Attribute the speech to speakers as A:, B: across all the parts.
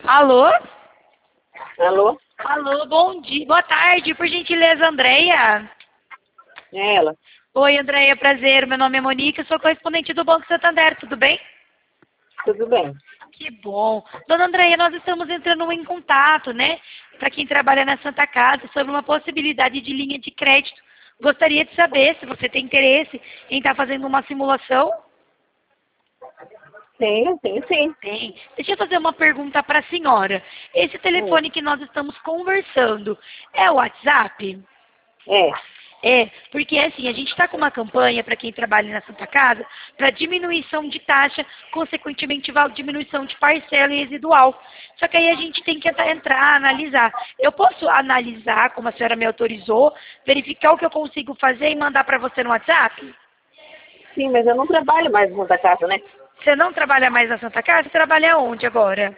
A: Alô?
B: Alô?
A: Alô, bom dia. Boa tarde, por gentileza, Andréia.
B: É ela.
A: Oi, Andréia, prazer. Meu nome é Monique, eu sou correspondente do Banco Santander, tudo bem?
B: Tudo bem.
A: Que bom. Dona Andréia, nós estamos entrando em contato, né? Para quem trabalha na Santa Casa, sobre uma possibilidade de linha de crédito. Gostaria de saber se você tem interesse em estar fazendo uma simulação.
B: Tenho sim.
A: Tem. Deixa eu fazer uma pergunta para a senhora. Esse
B: Hum.
A: telefone que nós estamos conversando é o WhatsApp?
B: É.
A: É, porque assim, a gente está com uma campanha para quem trabalha na Santa Casa para diminuição de taxa, consequentemente diminuição de parcela e residual. Só que aí a gente tem que entrar, analisar. Eu posso analisar, como a senhora me autorizou, verificar o que eu consigo fazer e mandar para você no WhatsApp?
B: Sim, mas eu não trabalho mais na Santa Casa, né?
A: Você não trabalha mais na Santa Casa? Você trabalha onde agora?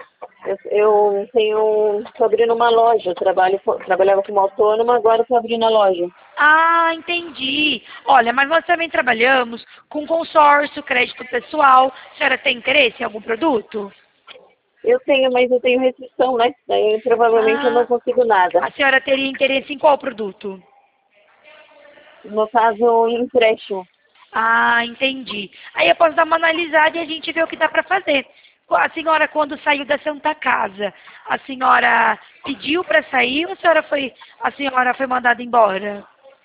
B: Tô abrindo uma loja. Trabalhava como autônoma, agora estou abrindo a loja.
A: Ah, entendi. Olha, mas nós também trabalhamos com consórcio, crédito pessoal. A senhora tem interesse em algum produto?
B: Eu tenho, mas eu tenho restrição, né? Daí provavelmente eu não
A: Ah,
B: consigo nada.
A: a senhora teria interesse em qual produto?
B: No caso, empréstimo.
A: Ah, entendi. Aí eu posso dar uma analisada e a gente vê o que dá para fazer. A senhora, quando saiu da Santa Casa, a senhora pediu para sair ou a senhora foi mandada embora?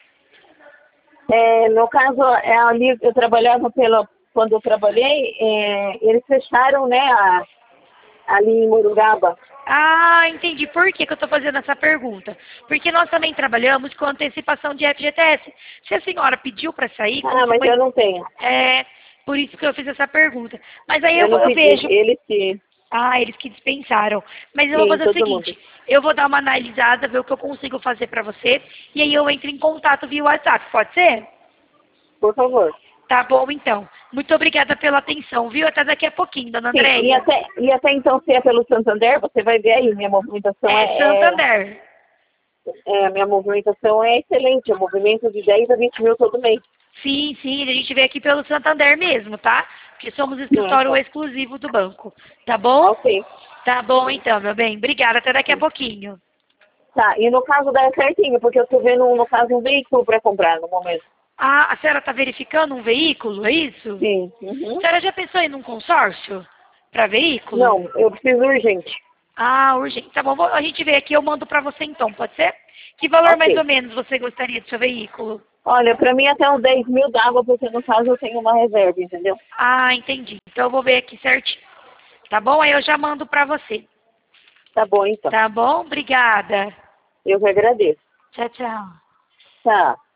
B: No caso, ali eu trabalhava quando eu trabalhei, eles fecharam, né, ali em Morungaba.
A: Ah, entendi. Por que que eu estou fazendo essa pergunta? Porque nós também trabalhamos com antecipação de FGTS. Se a senhora pediu para sair,
B: Ah, mas eu não tenho.
A: é por isso que eu fiz essa pergunta. Mas aí
B: Eu não
A: eu
B: pedi.
A: vejo.
B: Eles que,
A: Ah, eles que dispensaram. Mas eu vou
B: sim,
A: fazer o
B: todo mundo.
A: seguinte, eu vou dar uma analisada, ver o que eu consigo fazer pra você, e aí eu entro em contato via WhatsApp, pode ser?
B: Por favor.
A: Tá bom, então. Muito obrigada pela atenção, viu? Até daqui a pouquinho, dona
B: Sim,
A: Andréia.
B: e até então, se é pelo Santander, você vai ver aí, minha movimentação
A: É Santander.
B: a minha movimentação é excelente, eu movimento de 10 a 20 mil todo mês.
A: Sim, sim, a gente veio aqui pelo Santander mesmo, tá? Porque somos escritório
B: Tá.
A: exclusivo do banco. Tá bom?
B: Ok.
A: Tá bom, então, meu bem. Obrigada, até daqui a pouquinho.
B: Tá, e no caso dá certinho, porque eu tô vendo, no caso, um veículo para comprar no momento.
A: Ah, a senhora está verificando um veículo, é isso?
B: Sim.
A: A
B: Uhum.
A: senhora já pensou em um consórcio para veículo?
B: Não, eu preciso urgente.
A: Ah, urgente. Tá bom, a gente vê aqui, eu mando para você então, pode ser? Que valor mais ou
B: Ok.
A: menos você gostaria do seu veículo?
B: Olha, para mim até uns 10 mil dava, porque no caso eu tenho uma reserva, entendeu?
A: Ah, entendi. Então eu vou ver aqui certinho. Tá bom? Aí eu já mando para você.
B: Tá bom, então.
A: Tá bom? Obrigada.
B: Eu que agradeço.
A: Tchau, tchau.
B: Tá.